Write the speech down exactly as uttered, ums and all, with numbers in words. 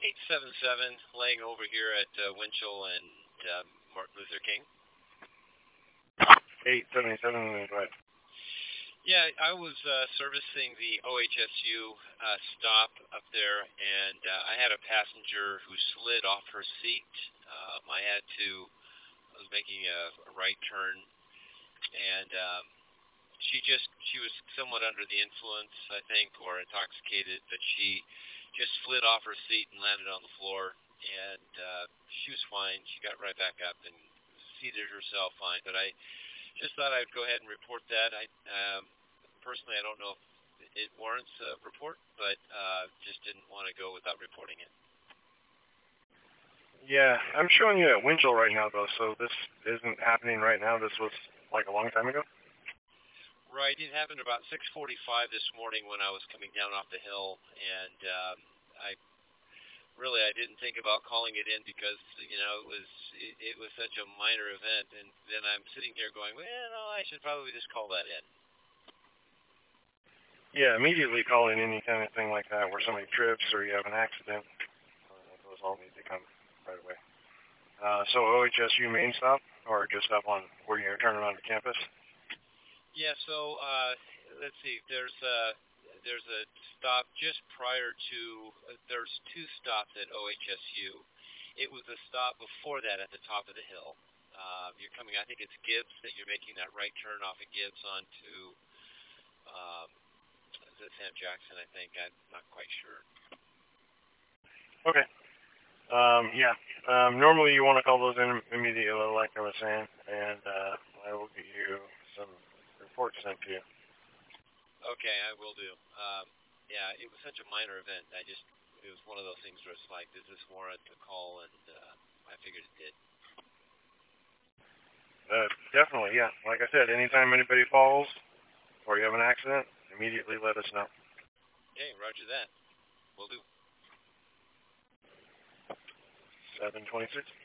eight seven seven, laying over here at uh, Winchell and uh, Martin Luther King. eight seven seven, right. Yeah, I was uh, servicing the O H S U uh, stop up there, and uh, I had a passenger who slid off her seat. Um, I had to, I was making a, a right turn, and um, she just, she was somewhat under the influence, I think, or intoxicated, but she just slid off her seat and landed on the floor, and uh, she was fine. She got right back up and seated herself fine, but I just thought I'd go ahead and report that. I um, personally, I don't know if it warrants a report, but uh, just didn't want to go without reporting it. Yeah, I'm showing you at Winchell right now, though, so this isn't happening right now. This was like a long time ago? Right. It happened about six forty-five this morning when I was coming down off the hill, and um, I really I didn't think about calling it in because you know it was it, it was such a minor event, and then I'm sitting here going, well, no, I should probably just call that in. Yeah, immediately calling any kind of thing like that where somebody trips or you have an accident, uh, those all need to come right away. Uh, so O H S U main stop, or just up on where you're turning onto campus? Yeah. So uh, let's see. There's a there's a stop just prior to. Uh, there's two stops at O H S U. It was a stop before that at the top of the hill. Uh, you're coming. I think it's Gibbs that you're making that right turn off of Gibbs onto. Um, is it Sam Jackson? I think. I'm not quite sure. Okay. Um, yeah. Um, normally you want to call those in immediately, like I was saying, and uh, I will get you some reports sent to you. Okay, I will do. Um, yeah, it was such a minor event. I just, it was one of those things where it's like, does this warrant a call? And uh, I figured it did. Uh, definitely, yeah. Like I said, anytime anybody falls or you have an accident, immediately let us know. Okay, roger that. Will do. seven twenty-six.